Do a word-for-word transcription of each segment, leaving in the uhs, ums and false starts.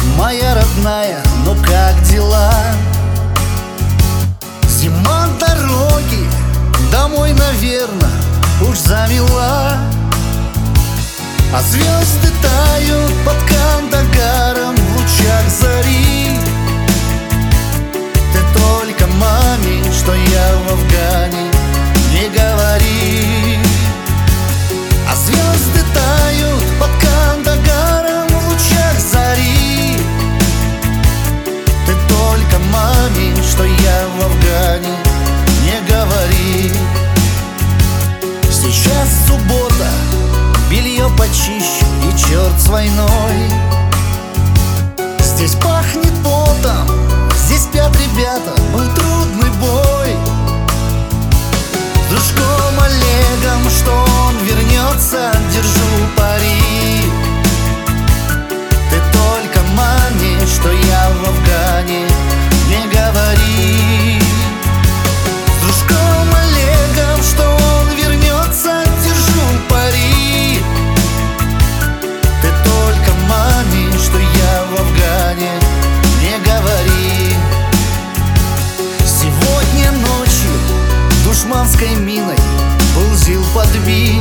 моя родная, ну как дела? Зима дороги домой, наверно, уж замела, а звезды тают под Кандагаром в лучах зари. Ты только маме, что я в Афгане, не говори. А звезды тают под Кандагаром в лучах зари. Ты только маме, что я в Афгане, не говори. Сейчас суббота, белье почищу и черт с войной. Здесь пахнет потом, здесь спят ребята, был трудный бой. С дружком Олегом, что он вернется, держу пари. Ты только маме, что я в Афгане, не говори. С дружком Олегом, что он вернется, держу пари. Ты только маме, что я в Афгане, не говори. Сегодня ночью душманской миной был ЗИЛ подбит.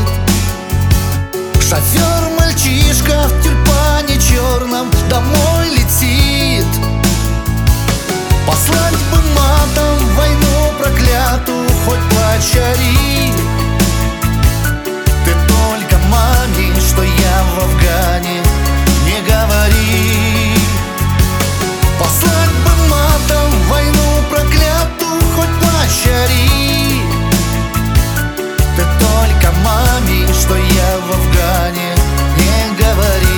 Шофер мальчишка в тюльпане черном домой летит. Послать бы матом войну проклятую, хоть плачь ори. Ты только маме, что я в Афгане, не говори. Послать бы матом войну проклятую, хоть плачь ори. Ты только маме, что я в Афгане, не говори.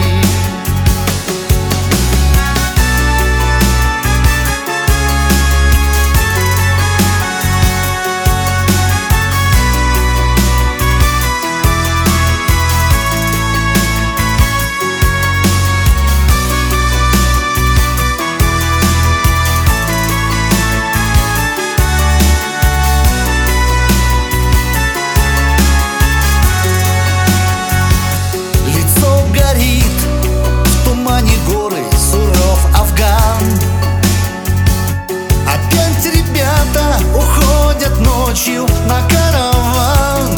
Горы, суров Афган. Опять ребята уходят ночью на караван.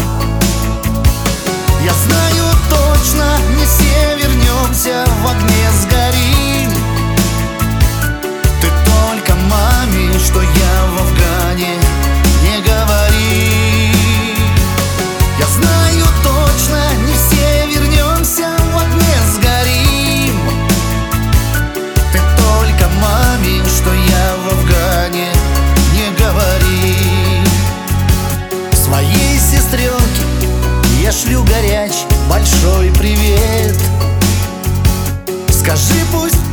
Я знаю точно, не все вернемся, в огне сгорим. Ты только маме, что я в Афгане, не говори. Я знаю точно, не все вернемся, в огне сгорим. Маме, что я в Афгане, не говори. Своей сестренке я шлю горячий большой привет. Скажи, пусть